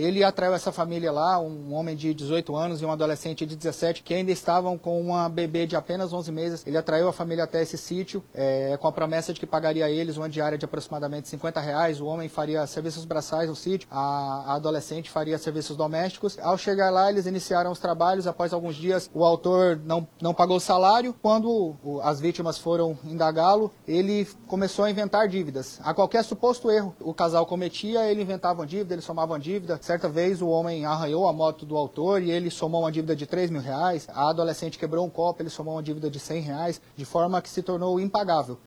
Ele atraiu essa família lá, um homem de 18 anos e um adolescente de 17, que ainda estavam com uma bebê de apenas 11 meses. Ele atraiu a família até esse sítio, com a promessa de que pagaria a eles uma diária de aproximadamente R$ 50. O homem faria serviços braçais no sítio, a adolescente faria serviços domésticos. Ao chegar lá, eles iniciaram os trabalhos. Após alguns dias, o autor não pagou o salário. Quando as vítimas foram indagá-lo, ele começou a inventar dívidas. A qualquer suposto erro o casal cometia, ele inventava uma dívida, ele somava uma dívida. Certa vez, o homem arranhou a moto do autor e ele somou uma dívida de R$ 3.000. A adolescente quebrou um copo, ele somou uma dívida de R$ 100, de forma que se tornou impagável.